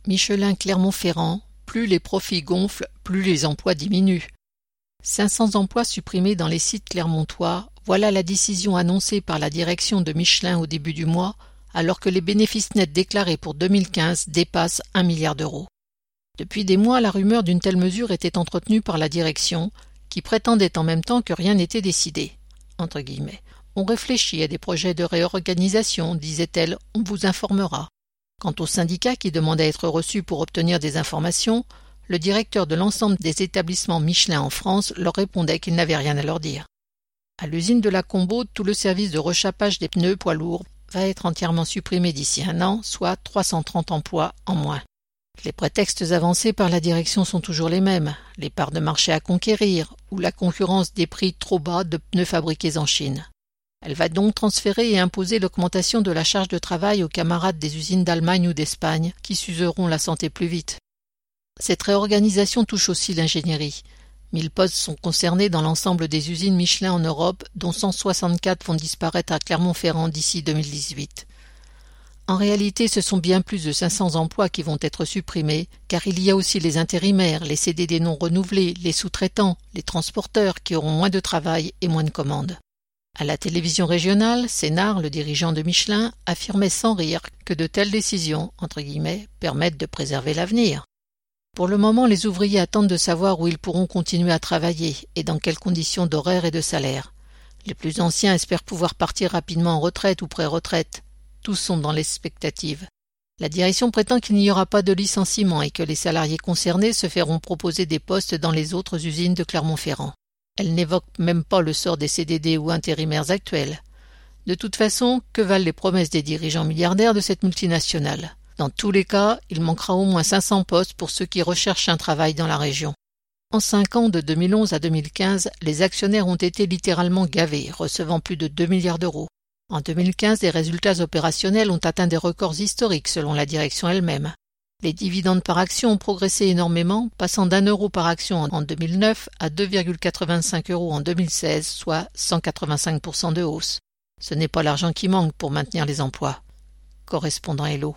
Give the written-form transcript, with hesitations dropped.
Michelin Clermont-Ferrand, plus les profits gonflent, plus les emplois diminuent. 500 emplois supprimés dans les sites clermontois, voilà la décision annoncée par la direction de Michelin au début du mois, alors que les bénéfices nets déclarés pour 2015 dépassent 1 milliard d'euros. Depuis des mois, la rumeur d'une telle mesure était entretenue par la direction, qui prétendait en même temps que rien n'était décidé. Entre guillemets. On réfléchit à des projets de réorganisation, disait-elle, on vous informera. Quant aux syndicats qui demandaient à être reçus pour obtenir des informations, le directeur de l'ensemble des établissements Michelin en France leur répondait qu'il n'avait rien à leur dire. À l'usine de la Combaud, tout le service de rechappage des pneus poids lourds va être entièrement supprimé d'ici 1 an, soit 330 emplois en moins. Les prétextes avancés par la direction sont toujours les mêmes, les parts de marché à conquérir ou la concurrence des prix trop bas de pneus fabriqués en Chine. Elle va donc transférer et imposer l'augmentation de la charge de travail aux camarades des usines d'Allemagne ou d'Espagne qui s'useront la santé plus vite. Cette réorganisation touche aussi l'ingénierie. 1000 postes sont concernés dans l'ensemble des usines Michelin en Europe, dont 164 vont disparaître à Clermont-Ferrand d'ici 2018. En réalité, ce sont bien plus de 500 emplois qui vont être supprimés, car il y a aussi les intérimaires, les CDD non renouvelés, les sous-traitants, les transporteurs qui auront moins de travail et moins de commandes. À la télévision régionale, Sénard, le dirigeant de Michelin, affirmait sans rire que de telles décisions, entre guillemets, permettent de préserver l'avenir. Pour le moment, les ouvriers attendent de savoir où ils pourront continuer à travailler et dans quelles conditions d'horaire et de salaire. Les plus anciens espèrent pouvoir partir rapidement en retraite ou pré-retraite. Tous sont dans l'expectative. La direction prétend qu'il n'y aura pas de licenciement et que les salariés concernés se feront proposer des postes dans les autres usines de Clermont-Ferrand. Elle n'évoque même pas le sort des CDD ou intérimaires actuels. De toute façon, que valent les promesses des dirigeants milliardaires de cette multinationale ? Dans tous les cas, il manquera au moins 500 postes pour ceux qui recherchent un travail dans la région. En 5 ans, de 2011 à 2015, les actionnaires ont été littéralement gavés, recevant plus de 2 milliards d'euros. En 2015, les résultats opérationnels ont atteint des records historiques selon la direction elle-même. Les dividendes par action ont progressé énormément, passant d'1 euro par action en 2009 à 2,85 euros en 2016, soit 185% de hausse. Ce n'est pas l'argent qui manque pour maintenir les emplois. Correspondant Hello.